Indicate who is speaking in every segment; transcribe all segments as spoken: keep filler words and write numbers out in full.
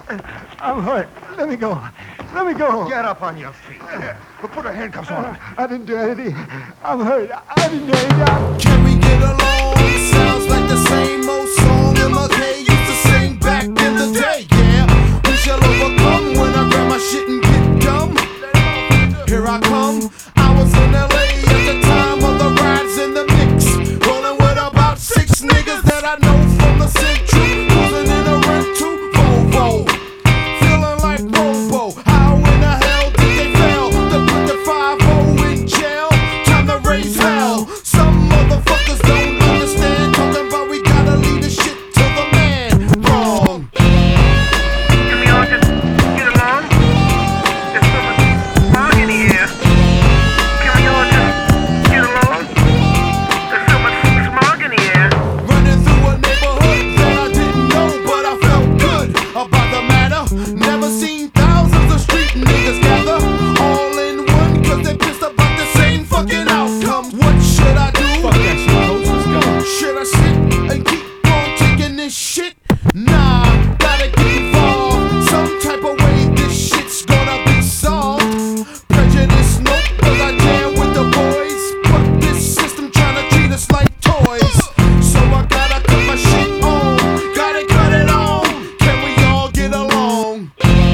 Speaker 1: I'm hurt. Let me go. Let me go.
Speaker 2: Get up on your feet. We'll put our handcuffs on.
Speaker 1: I didn't do anything. I'm hurt. I didn't do anything.
Speaker 3: Can we get along? Sounds like the same old song M L K used to sing back in the day. Yeah, we shall overcome when I grab my shit and get dumb. Here I come. I was in L A at the time of the rides in the mix, rolling with about six niggas that I know from the Central, cruising in a rental Volvo, feeling like Robo. How in the hell did they fail to put the five oh in jail? Time to raise hell. Some motherfuckers don't understand, talking about we gotta leave the shit to the man. Wrong.
Speaker 4: Can we all just get along? There's so much smog in the air. Can we all just get along? There's so much smog in the air.
Speaker 3: Running through a neighborhood that I didn't know, but I felt good about the matter. Never seen thousands of street niggas gather all in one, cause they pissed about the same fucking outcome. What should I do?
Speaker 5: Fuck that shit, folks. Let's go.
Speaker 3: Should I sit and keep on taking this shit? Nah, gotta get involved. Some type of way this shit's gonna be solved. Prejudice, nope, cause I jam with the boys, but this system tryna treat us like toys. So I gotta cut my shit on, gotta cut it on. Can we all get along?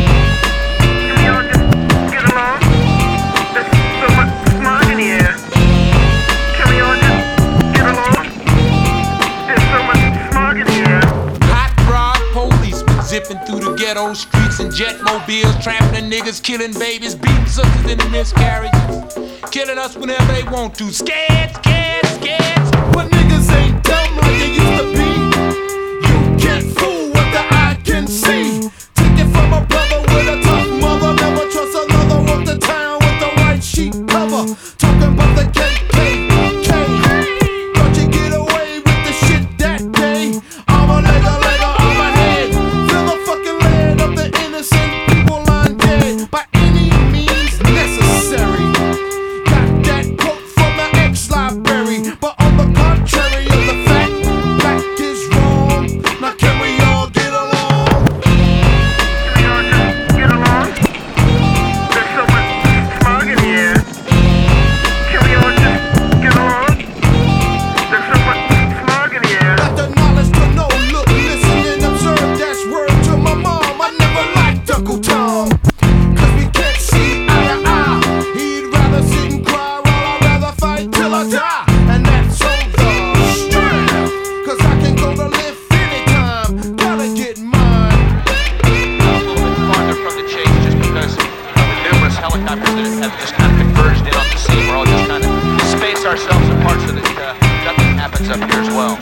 Speaker 4: Can we all just get along? There's so much smog in the air. Can we all just get along? There's so much smog in the air.
Speaker 6: Hot rod policemen zipping through the ghetto streets and jet mobiles, trapping the niggas, killing babies, beating sisters in the miscarriages, killing us whenever they want to. Scared, scared, scared.
Speaker 3: But niggas ain't dumb like they used to be. You can't fool what the eye can see. Take it from a brother with a tough mother. Never trust another. Walk the town with the white sheet cover. Talking about the K K K. Thought you get away with the shit that day. I'm a leg, a leg, I'm a head. Fill the fucking lead of the innocent people lying dead by any means necessary. Got that quote from the ex-library, but on the contrary of the fact, black is wrong. Now can we all get along?
Speaker 4: Can we all just get along? There's so much smog in the air. Can we all just get along? There's so much smog in the air.
Speaker 3: Got the knowledge to know, look, listen and observe. That's word to my mom. I never liked Uncle Tom, cause we can't see eye to eye. He'd rather sit and cry while I'd rather fight till I die. And that's on the strip, cause I can go to live anytime. Gotta get mine.
Speaker 7: A little bit farther from the chase just because of the numerous helicopters that have just kind of converged in on the scene. We're all just kind of space ourselves apart so that uh, nothing happens up here as well.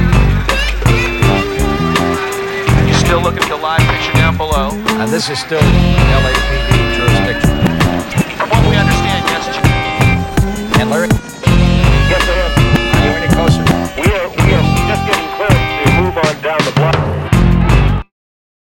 Speaker 7: You still looking at the live picture down below?
Speaker 2: And this is still L A P D jurisdiction.
Speaker 7: From what we understand, yes, Chief.
Speaker 2: And Larry?